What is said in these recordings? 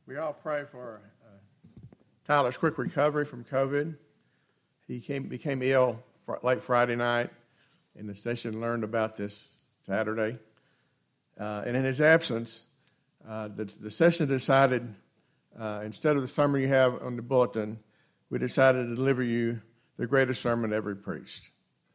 We all pray for Tyler's quick recovery from COVID. He became ill late Friday night, and the station learned about this Saturday. And in his absence, the session decided, instead of the sermon you have on the bulletin, we decided to deliver you the greatest sermon ever preached.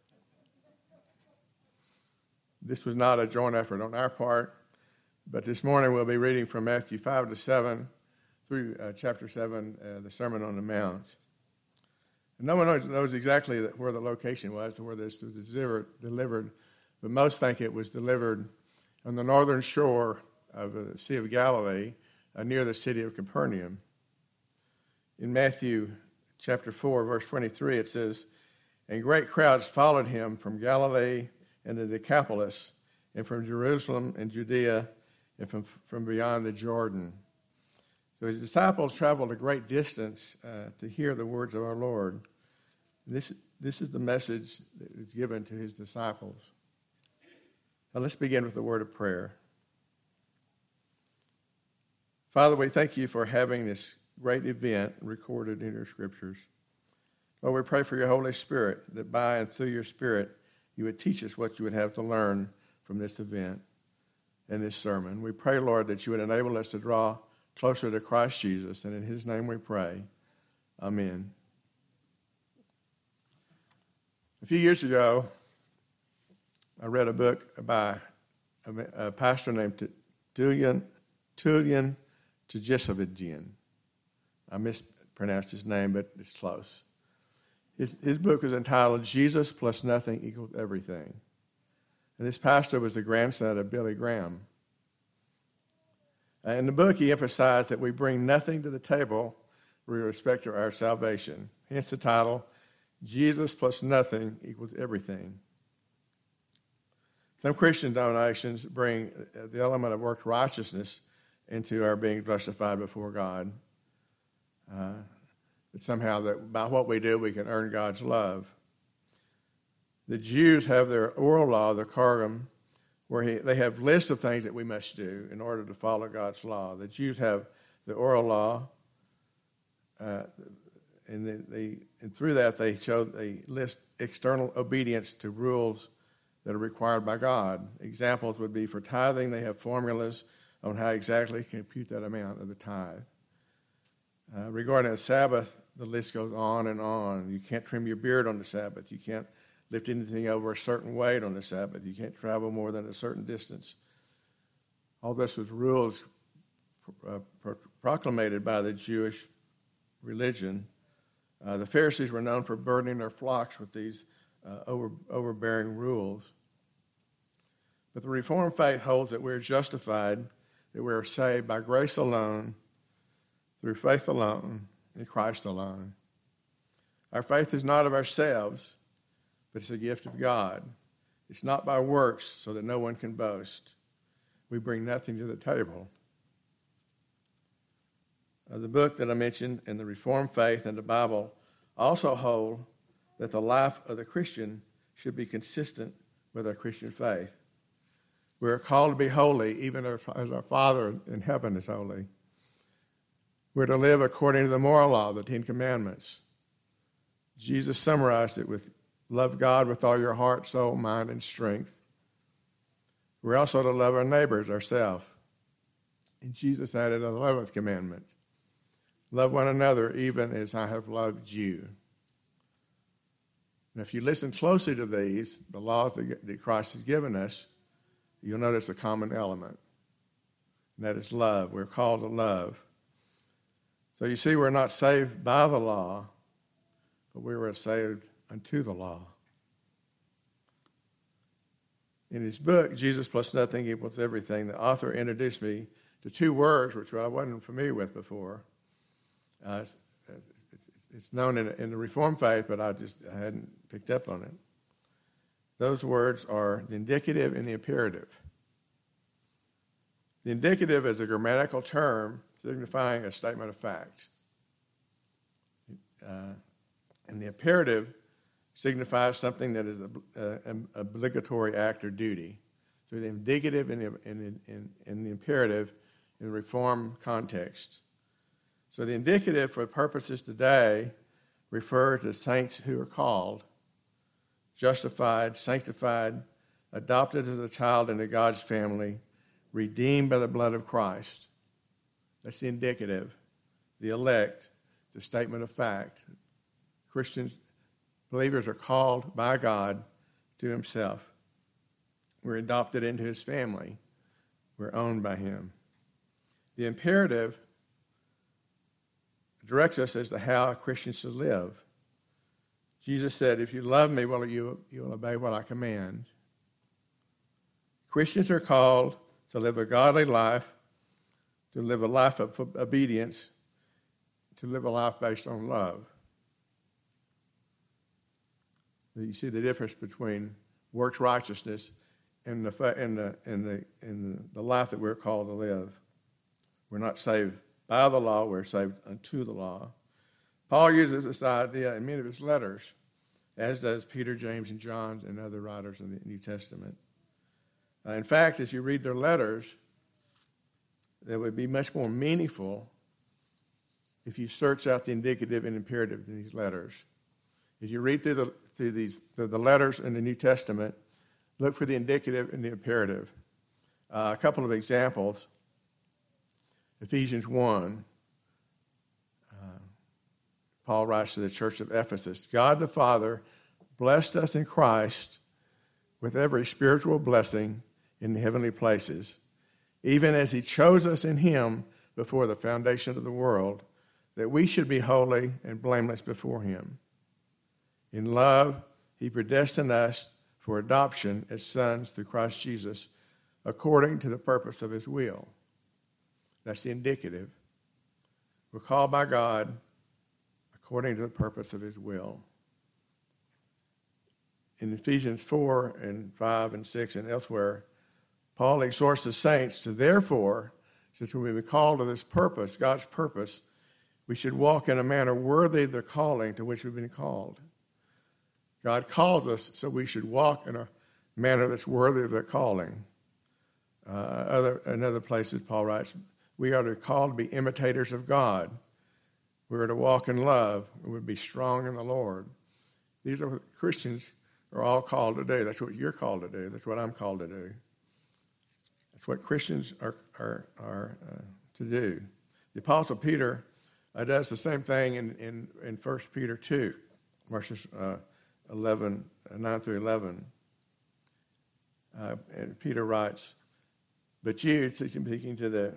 This was not a joint effort on our part, but this morning we'll be reading from Matthew 5 to 7 through chapter 7, the Sermon on the Mount. And no one knows exactly where the location was or where this was delivered, but most think it was delivered on the northern shore of the Sea of Galilee, near the city of Capernaum. In Matthew chapter 4, verse 23, it says, "And great crowds followed him from Galilee and the Decapolis, and from Jerusalem and Judea, and from beyond the Jordan." So his disciples traveled a great distance to hear the words of our Lord. This is the message that is given to his disciples. Now let's begin with the word of prayer. Father, we thank you for having this great event recorded in your scriptures. Lord, we pray for your Holy Spirit, that by and through your Spirit, you would teach us what you would have to learn from this event and this sermon. We pray, Lord, that you would enable us to draw closer to Christ Jesus, and in his name we pray. Amen. A few years ago, I read a book by a pastor named Tullian Tchividjian. I mispronounced his name, but it's close. His book is entitled Jesus Plus Nothing Equals Everything. And this pastor was the grandson of Billy Graham. In the book, he emphasized that we bring nothing to the table with respect to our salvation. Hence the title, Jesus Plus Nothing Equals Everything. Some Christian denominations bring the element of works righteousness into our being justified before God. But somehow that by what we do, we can earn God's love. The Jews have their oral law, the Targum, where they have lists of things that we must do in order to follow God's law. The Jews have the oral law, and through that they list external obedience to rules that are required by God. Examples would be for tithing, they have formulas on how exactly to compute that amount of the tithe. Regarding the Sabbath, the list goes on and on. You can't trim your beard on the Sabbath. You can't lift anything over a certain weight on the Sabbath. You can't travel more than a certain distance. All this was rules proclamated by the Jewish religion. The Pharisees were known for burdening their flocks with these overbearing rules. But the Reformed faith holds that we're justified, that we're saved by grace alone, through faith alone, in Christ alone. Our faith is not of ourselves, but it's a gift of God. It's not by works, so that no one can boast. We bring nothing to the table. The book that I mentioned and the Reformed faith and the Bible also hold that the life of the Christian should be consistent with our Christian faith. We are called to be holy, even as our Father in heaven is holy. We're to live according to the moral law, the Ten Commandments. Jesus summarized it with love God with all your heart, soul, mind, and strength. We're also to love our neighbors, ourselves. And Jesus added a 11th commandment. Love one another even as I have loved you. Now, if you listen closely to these, the laws that Christ has given us, you'll notice a common element. And that is love. We're called to love. So you see, we're not saved by the law, but we were saved unto the law. In his book, Jesus Plus Nothing Equals Everything, the author introduced me to two words which I wasn't familiar with before. It's known in the Reformed faith, but I hadn't picked up on it. Those words are the indicative and the imperative. The indicative is a grammatical term signifying a statement of fact. And the imperative signifies something that is an obligatory act or duty. So the indicative and the imperative in the Reformed context So the indicative for purposes today refer to saints who are called, justified, sanctified, adopted as a child into God's family, redeemed by the blood of Christ. That's the indicative. The elect, it's a statement of fact. Christians, believers are called by God to himself. We're adopted into his family. We're owned by him. The imperative directs us as to how a Christian should live. Jesus said, if you love me, well, you'll obey what I command. Christians are called to live a godly life, to live a life of obedience, to live a life based on love. You see the difference between works righteousness and the life that we're called to live. We're not saved by the law, we're saved unto the law. Paul uses this idea in many of his letters, as does Peter, James, and John, and other writers in the New Testament. In fact, as you read their letters, they would be much more meaningful if you search out the indicative and imperative in these letters. As you read through the letters in the New Testament, look for the indicative and the imperative. A couple of examples. Ephesians 1, Paul writes to the church of Ephesus, God the Father blessed us in Christ with every spiritual blessing in the heavenly places, even as he chose us in him before the foundation of the world, that we should be holy and blameless before him. In love, he predestined us for adoption as sons through Christ Jesus, according to the purpose of his will. That's the indicative. We're called by God according to the purpose of his will. In Ephesians 4 and 5 and 6 and elsewhere, Paul exhorts the saints to therefore, since we've been called to this purpose, God's purpose, we should walk in a manner worthy of the calling to which we've been called. God calls us, so we should walk in a manner that's worthy of the calling. In other places, Paul writes, we are called to be imitators of God. We are to walk in love. We would be strong in the Lord. These are what Christians are all called to do. That's what you're called to do. That's what I'm called to do. That's what Christians are to do. The Apostle Peter does the same thing in 1 Peter 2, verses 9 through 11. And Peter writes, but you, speaking to the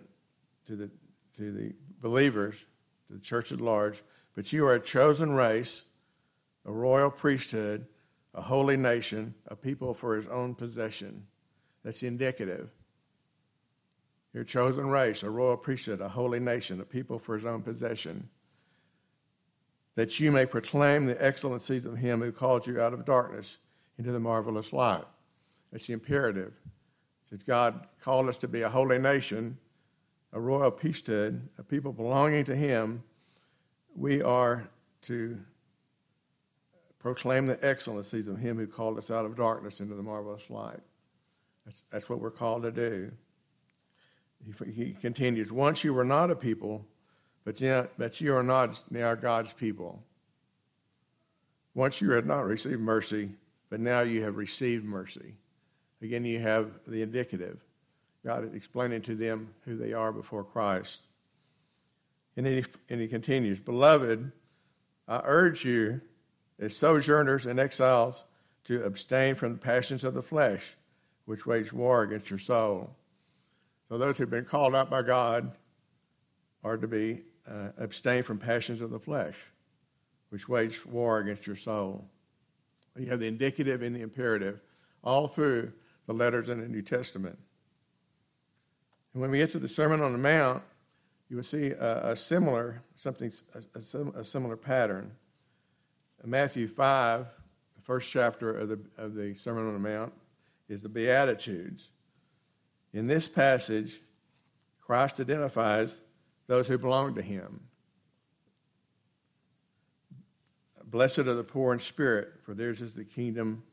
believers, to the church at large, but you are a chosen race, a royal priesthood, a holy nation, a people for his own possession. That's the indicative. You're a chosen race, a royal priesthood, a holy nation, a people for his own possession, that you may proclaim the excellencies of him who called you out of darkness into the marvelous light. That's the imperative. Since God called us to be a holy nation, a royal priesthood, a people belonging to him, we are to proclaim the excellencies of him who called us out of darkness into the marvelous light. That's what we're called to do. He continues, once you were not a people, but you are not now God's people. Once you had not received mercy, but now you have received mercy. Again, you have the indicative. God explaining to them who they are before Christ. And he continues, beloved, I urge you as sojourners and exiles to abstain from the passions of the flesh, which wage war against your soul. So those who have been called out by God are to be abstain from passions of the flesh, which wage war against your soul. You have the indicative and the imperative all through the letters in the New Testament. And when we get to the Sermon on the Mount, you will see a similar pattern. In Matthew 5, the first chapter of the Sermon on the Mount, is the Beatitudes. In this passage, Christ identifies those who belong to him. Blessed are the poor in spirit, for theirs is the kingdom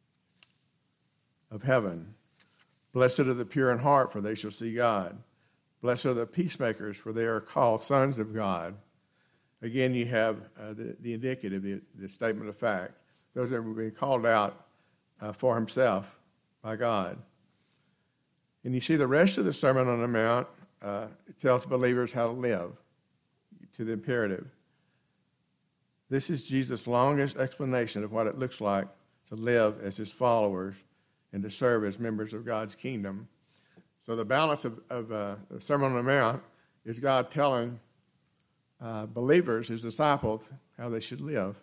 of heaven. Blessed are the pure in heart, for they shall see God. Blessed are the peacemakers, for they are called sons of God. Again, you have the indicative, the statement of fact. Those that were being called out for himself by God. And you see the rest of the Sermon on the Mount, it tells believers how to live, to the imperative. This is Jesus' longest explanation of what it looks like to live as his followers and to serve as members of God's kingdom. So the balance of the Sermon on the Mount is God telling believers, his disciples, how they should live.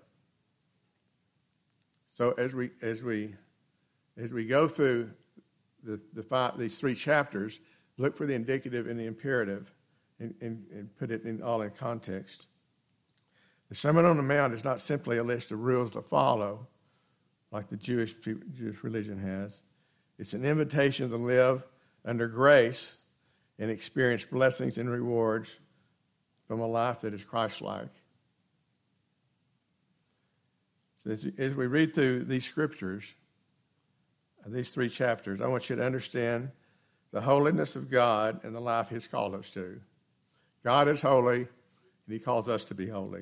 So as we go through these three chapters, look for the indicative and the imperative and put it all in context. The Sermon on the Mount is not simply a list of rules to follow, like the Jewish religion has. It's an invitation to live under grace and experience blessings and rewards from a life that is Christ-like. So as we read through these scriptures, these three chapters, I want you to understand the holiness of God and the life he's called us to. God is holy, and he calls us to be holy.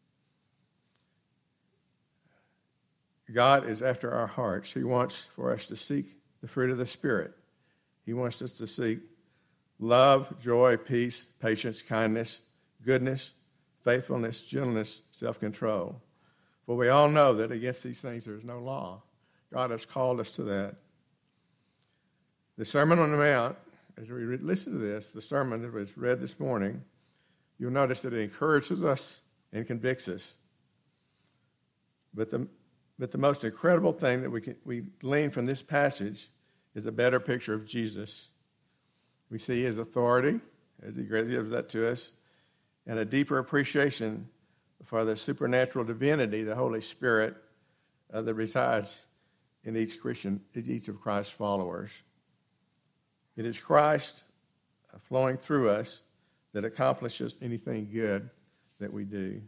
God is after our hearts. He wants for us to seek the fruit of the Spirit. He wants us to seek love, joy, peace, patience, kindness, goodness, faithfulness, gentleness, self-control. For we all know that against these things there is no law. God has called us to that. The Sermon on the Mount, as we listen to this, the sermon that was read this morning, you'll notice that it encourages us and convicts us. But the most incredible thing that we glean from this passage is a better picture of Jesus. We see his authority, as he gives that to us, and a deeper appreciation for the supernatural divinity, the Holy Spirit, that resides in each of Christ's followers. It is Christ flowing through us that accomplishes anything good that we do.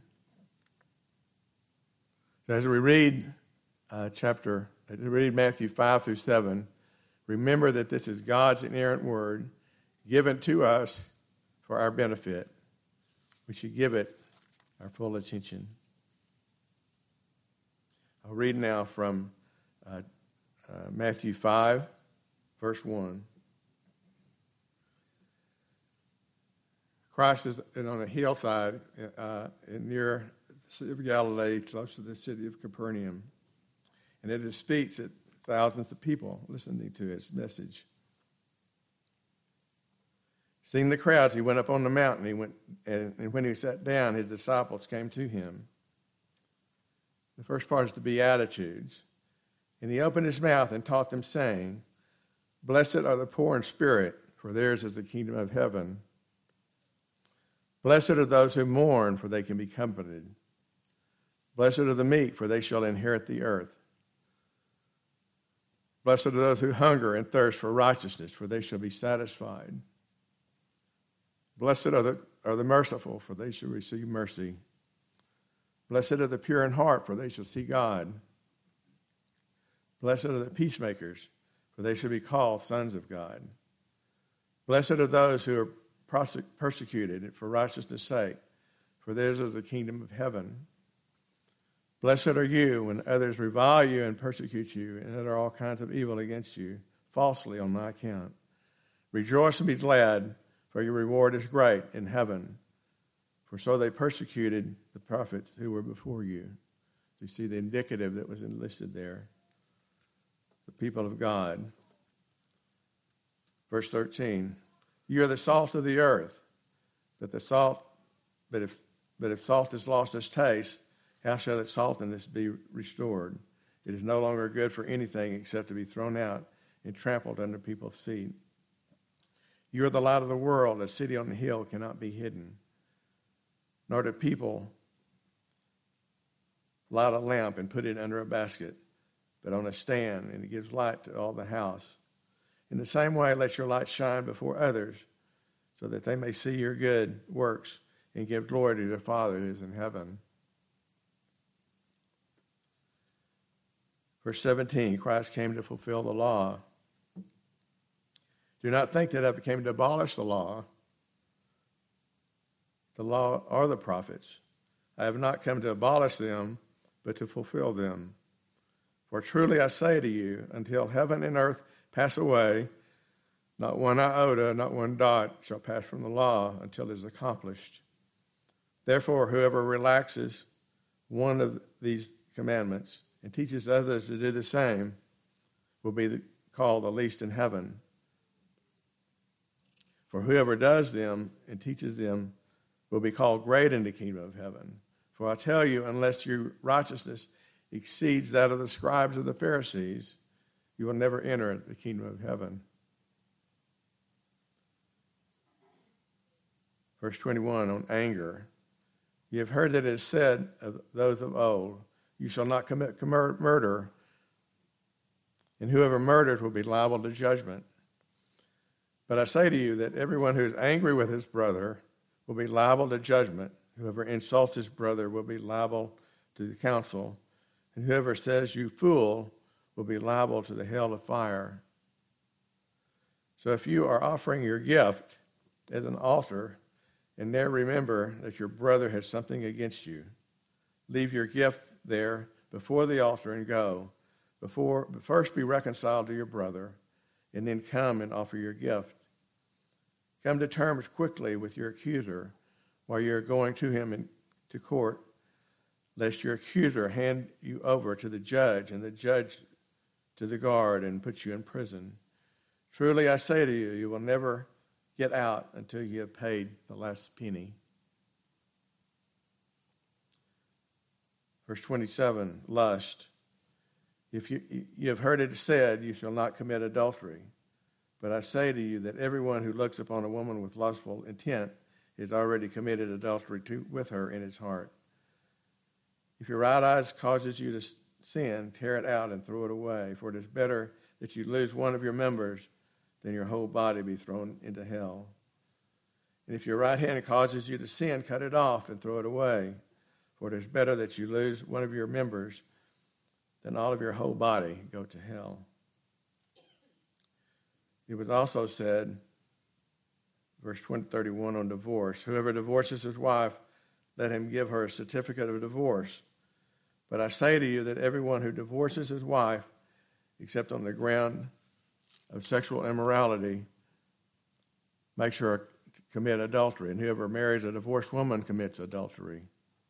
So as we read Matthew 5 through 7, remember that this is God's inerrant word given to us for our benefit. We should give it our full attention. I'll read now from Matthew 5, verse 1. Christ is on a hillside near the Sea of Galilee, close to the city of Capernaum. And at his feet sit thousands of people listening to his message. Seeing the crowds, he went up on the mountain. And when he sat down, his disciples came to him. The first part is the Beatitudes. And he opened his mouth and taught them, saying, Blessed are the poor in spirit, for theirs is the kingdom of heaven. Blessed are those who mourn, for they can be comforted. Blessed are the meek, for they shall inherit the earth. Blessed are those who hunger and thirst for righteousness, for they shall be satisfied. Blessed are the merciful, for they shall receive mercy. Blessed are the pure in heart, for they shall see God. Blessed are the peacemakers, for they shall be called sons of God. Blessed are those who are persecuted for righteousness' sake, for theirs is the kingdom of heaven. Blessed are you when others revile you and persecute you and utter all kinds of evil against you, falsely on my account. Rejoice and be glad, for your reward is great in heaven. For so they persecuted the prophets who were before you. So you see the indicative that was enlisted there. The people of God. Verse 13. You are the salt of the earth, but if salt has lost its taste, how shall its saltiness be restored? It is no longer good for anything except to be thrown out and trampled under people's feet. You are the light of the world. A city on the hill cannot be hidden. Nor do people light a lamp and put it under a basket, but on a stand, and it gives light to all the house. In the same way, let your light shine before others, so that they may see your good works and give glory to their Father who is in heaven. Verse 17, Christ came to fulfill the law. Do not think that I came to abolish the law. the law or the prophets. I have not come to abolish them, but to fulfill them. For truly I say to you, until heaven and earth pass away, not one iota, not one dot shall pass from the law until it is accomplished. Therefore, whoever relaxes one of these commandments and teaches others to do the same will be called the least in heaven. For whoever does them and teaches them will be called great in the kingdom of heaven. For I tell you, unless your righteousness exceeds that of the scribes or the Pharisees, you will never enter the kingdom of heaven. Verse 21 on anger. You have heard that it is said of those of old, you shall not commit murder, and whoever murders will be liable to judgment. But I say to you that everyone who is angry with his brother will be liable to judgment. Whoever insults his brother will be liable to the council, and whoever says, you fool, will be liable to the hell of fire. So if you are offering your gift as an altar, and there remember that your brother has something against you, leave your gift there before the altar and go. First be reconciled to your brother, and then come and offer your gift. Come to terms quickly with your accuser while you're going to him to court, lest your accuser hand you over to the judge, and the judge to the guard, and put you in prison. Truly I say to you, you will never get out until you have paid the last penny. Verse 27, lust. If you have heard it said, you shall not commit adultery. But I say to you that everyone who looks upon a woman with lustful intent has already committed adultery with her in his heart. If your right eye causes you to sin, tear it out and throw it away. For it is better that you lose one of your members than your whole body be thrown into hell. And if your right hand causes you to sin, cut it off and throw it away. For it is better that you lose one of your members than all of your whole body go to hell. It was also said, verse 31 on divorce, whoever divorces his wife, let him give her a certificate of divorce. But I say to you that everyone who divorces his wife, except on the ground of sexual immorality, makes her commit adultery, and whoever marries a divorced woman commits adultery.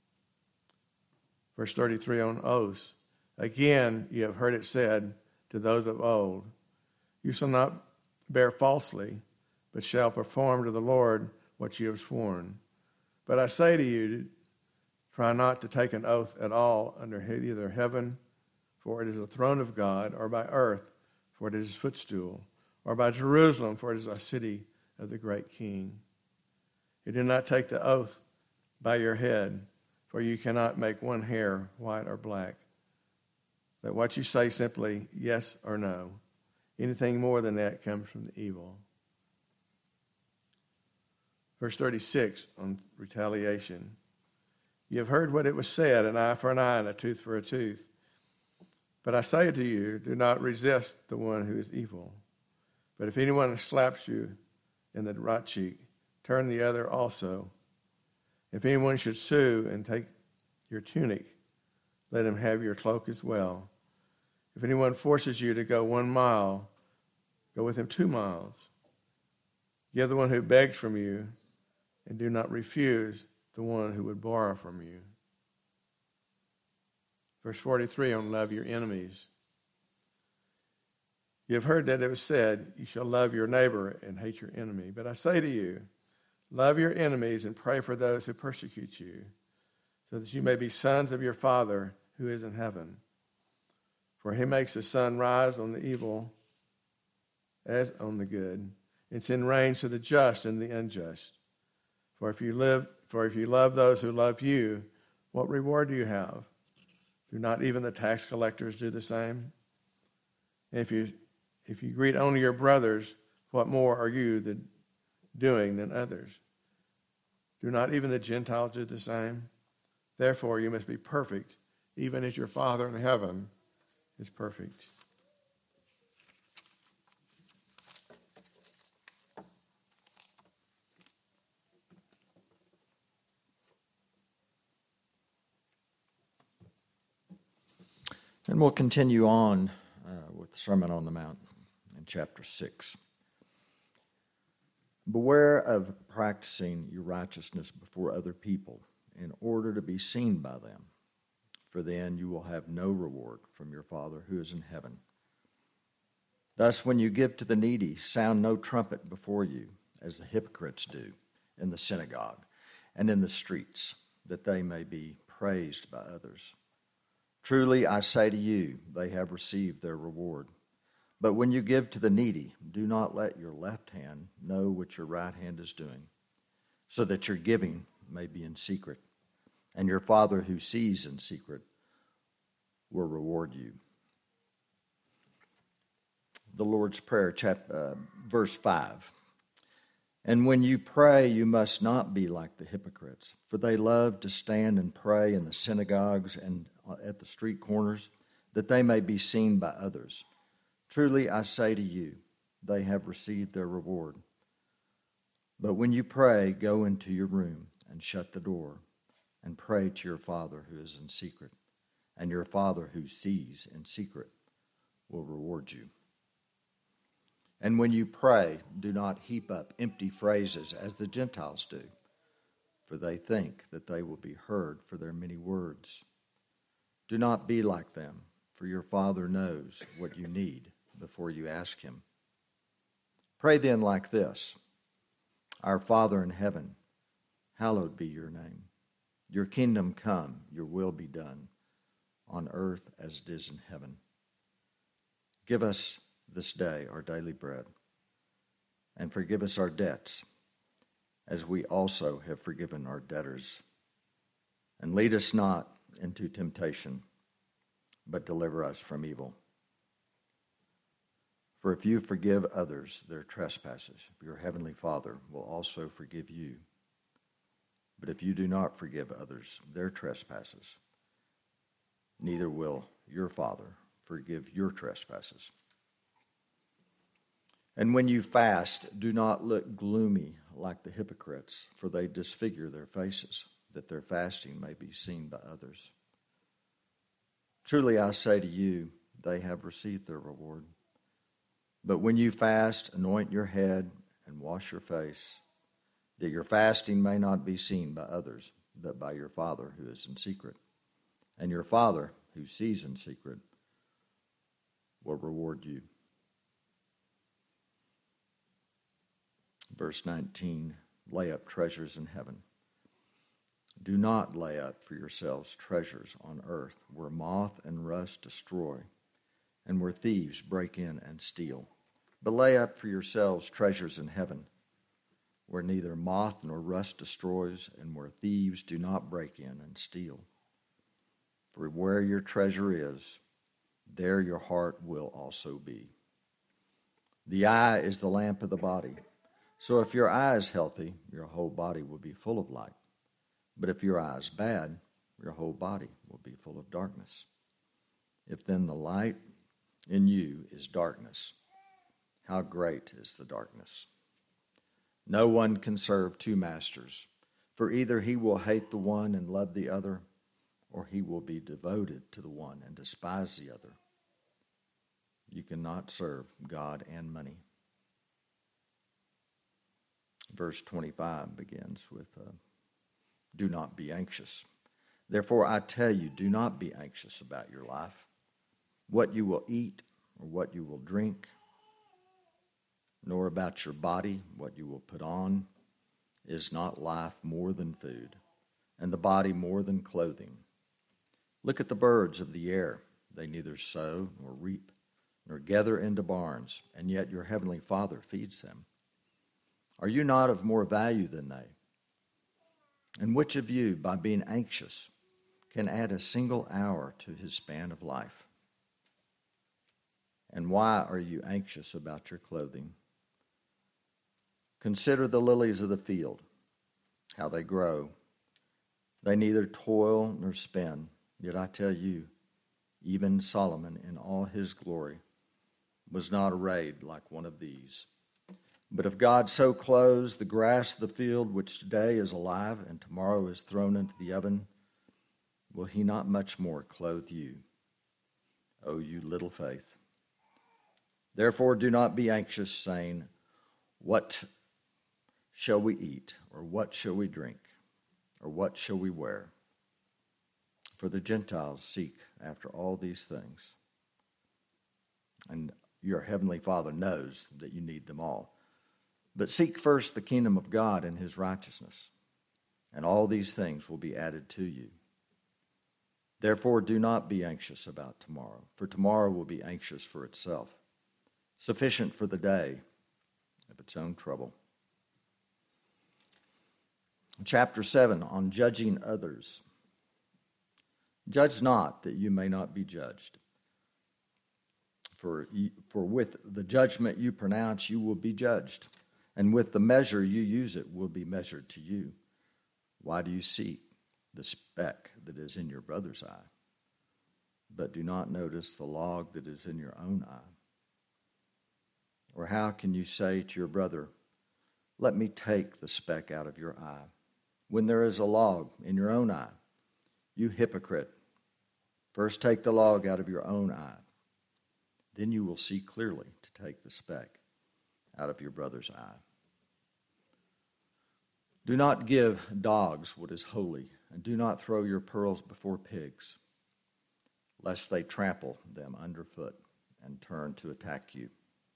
Verse 33 on oaths. Again, you have heard it said to those of old, you shall not bear falsely, but shall perform to the Lord what you have sworn. But I say to you, try not to take an oath at all under either heaven, for it is the throne of God, or by earth, for it is his footstool, or by Jerusalem, for it is a city of the great King. You do not take the oath by your head, for you cannot make one hair white or black. Let what you say simply yes or no. Anything more than that comes from the evil. Verse 36 on retaliation. You have heard what it was said, an eye for an eye and a tooth for a tooth. But I say to you, do not resist the one who is evil. But if anyone slaps you in the right cheek, turn the other also. If anyone should sue and take your tunic, let him have your cloak as well. If anyone forces you to go 1 mile, go with him 2 miles. Give the one who begs from you, and do not refuse the one who would borrow from you. Verse 43 on love your enemies. You have heard that it was said, you shall love your neighbor and hate your enemy. But I say to you, love your enemies and pray for those who persecute you, so that you may be sons of your Father who is in heaven. For he makes the sun rise on the evil as on the good, and send rain to the just and the unjust. For if you love those who love you, what reward do you have? Do not even the tax collectors do the same? And if you greet only your brothers, what more are you doing than others? Do not even the Gentiles do the same? Therefore you must be perfect, even as your Father in heaven is perfect. And we'll continue on with the Sermon on the Mount in chapter 6. Beware of practicing your righteousness before other people in order to be seen by them, for then you will have no reward from your Father who is in heaven. Thus, when you give to the needy, sound no trumpet before you, as the hypocrites do in the synagogue and in the streets, that they may be praised by others. Truly, I say to you, they have received their reward. But when you give to the needy, do not let your left hand know what your right hand is doing, so that your giving may be in secret, and your Father who sees in secret will reward you. The Lord's Prayer, verse 5. And when you pray, you must not be like the hypocrites, for they love to stand and pray in the synagogues and at the street corners, that they may be seen by others. Truly, I say to you, they have received their reward. But when you pray, go into your room and shut the door, and pray to your Father who is in secret, and your Father who sees in secret will reward you. And when you pray, do not heap up empty phrases as the Gentiles do, for they think that they will be heard for their many words. Do not be like them, for your Father knows what you need before you ask him. Pray then like this: Our Father in heaven, hallowed be your name. Your kingdom come, your will be done, on earth as it is in heaven. Give us this day our daily bread, and forgive us our debts, as we also have forgiven our debtors. And lead us not into temptation, but deliver us from evil. For if you forgive others their trespasses, your heavenly Father will also forgive you. But if you do not forgive others their trespasses, neither will your Father forgive your trespasses. And when you fast, do not look gloomy like the hypocrites, for they disfigure their faces, that their fasting may be seen by others. Truly I say to you, they have received their reward. But when you fast, anoint your head and wash your face, that your fasting may not be seen by others, but by your Father who is in secret. And your Father who sees in secret will reward you. Verse 19, lay up treasures in heaven. Do not lay up for yourselves treasures on earth, where moth and rust destroy, and where thieves break in and steal. But lay up for yourselves treasures in heaven, where neither moth nor rust destroys, and where thieves do not break in and steal. For where your treasure is, there your heart will also be. The eye is the lamp of the body. So if your eye is healthy, your whole body will be full of light. But if your eye is bad, your whole body will be full of darkness. If then the light in you is darkness, how great is the darkness? No one can serve two masters, for either he will hate the one and love the other, or he will be devoted to the one and despise the other. You cannot serve God and money. Verse 25 begins with, do not be anxious. Therefore I tell you, do not be anxious about your life, what you will eat or what you will drink, nor about your body, what you will put on. Is not life more than food, and the body more than clothing? Look at the birds of the air. They neither sow nor reap, nor gather into barns, and yet your heavenly Father feeds them. Are you not of more value than they? And which of you, by being anxious, can add a single hour to his span of life? And why are you anxious about your clothing? Consider the lilies of the field, how they grow. They neither toil nor spin. Yet I tell you, even Solomon in all his glory was not arrayed like one of these. But if God so clothes the grass of the field, which today is alive and tomorrow is thrown into the oven, will he not much more clothe you, O you little faith. Therefore do not be anxious, saying, what shall we eat, or what shall we drink, or what shall we wear? For the Gentiles seek after all these things. And your heavenly Father knows that you need them all. But seek first the kingdom of God and his righteousness, and all these things will be added to you. Therefore do not be anxious about tomorrow, for tomorrow will be anxious for itself. Sufficient for the day of its own trouble. Chapter 7, on judging others. Judge not, that you may not be judged. For with the judgment you pronounce, you will be judged, and with the measure you use it will be measured to you. Why do you seek the speck that is in your brother's eye, but do not notice the log that is in your own eye? Or how can you say to your brother, let me take the speck out of your eye, when there is a log in your own eye? You hypocrite, first take the log out of your own eye. Then you will see clearly to take the speck out of your brother's eye. Do not give dogs what is holy, and do not throw your pearls before pigs, lest they trample them underfoot and turn to attack you.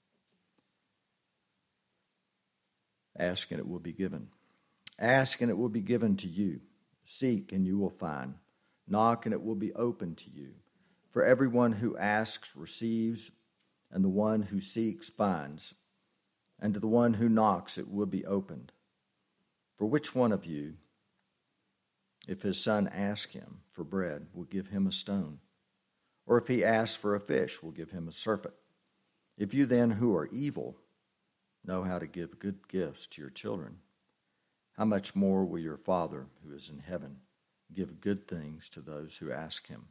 Ask and it will be given. Ask and it will be given to you. Seek and you will find. Knock and it will be opened to you. For everyone who asks receives, and the one who seeks finds, and to the one who knocks it will be opened. For which one of you, if his son asks him for bread, will give him a stone? Or if he asks for a fish, will give him a serpent? If you then, who are evil, know how to give good gifts to your children, how much more will your Father who is in heaven give good things to those who ask him?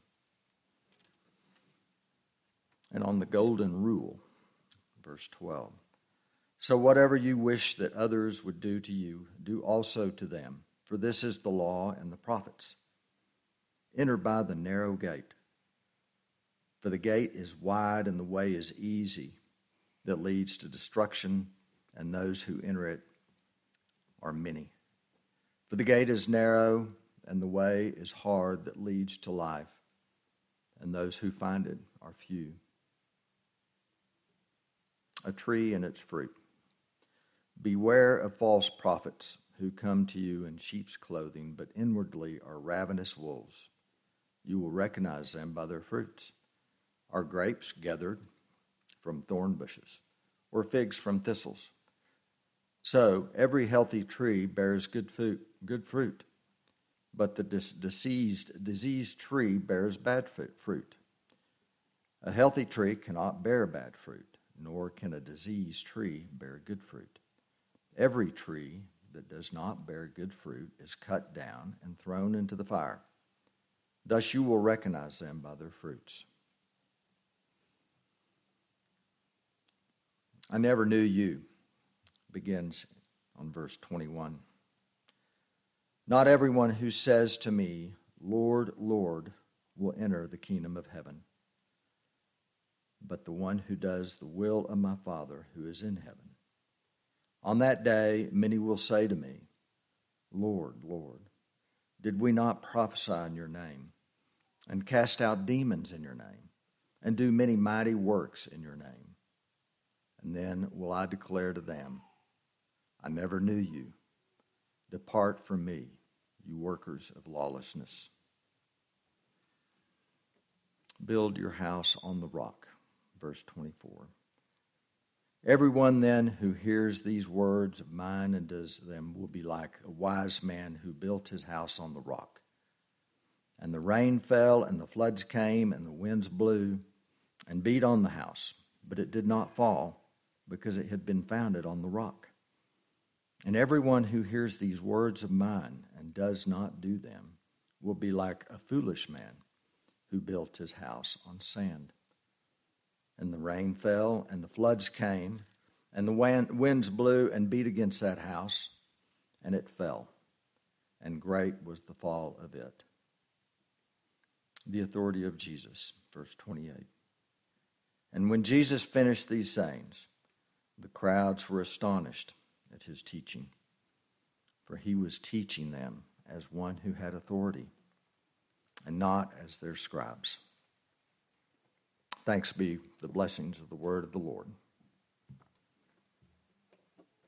And on the golden rule, verse 12. So whatever you wish that others would do to you, do also to them, for this is the law and the prophets. Enter by the narrow gate, for the gate is wide and the way is easy that leads to destruction, and those who enter it are many. For the gate is narrow and the way is hard that leads to life, and those who find it are few. A tree and its fruit. Beware of false prophets who come to you in sheep's clothing, but inwardly are ravenous wolves. You will recognize them by their fruits. Are grapes gathered from thorn bushes, or figs from thistles? So every healthy tree bears good fruit, but the diseased tree bears bad fruit. A healthy tree cannot bear bad fruit, nor can a diseased tree bear good fruit. Every tree that does not bear good fruit is cut down and thrown into the fire. Thus you will recognize them by their fruits. I never knew you, begins on verse 21. Not everyone who says to me, Lord, Lord, will enter the kingdom of heaven, but the one who does the will of my Father who is in heaven. On that day, many will say to me, Lord, Lord, did we not prophesy in your name, and cast out demons in your name, and do many mighty works in your name? And then will I declare to them, I never knew you. Depart from me, you workers of lawlessness. Build your house on the rock. Verse 24. Everyone then who hears these words of mine and does them will be like a wise man who built his house on the rock. And the rain fell, and the floods came, and the winds blew and beat on the house, but it did not fall, because it had been founded on the rock. And everyone who hears these words of mine and does not do them will be like a foolish man who built his house on sand. And the rain fell, and the floods came, and the winds blew and beat against that house, and it fell, and great was the fall of it. The authority of Jesus, verse 28. And when Jesus finished these sayings, the crowds were astonished at his teaching, for he was teaching them as one who had authority, and not as their scribes. Thanks be the blessings of the word of the Lord.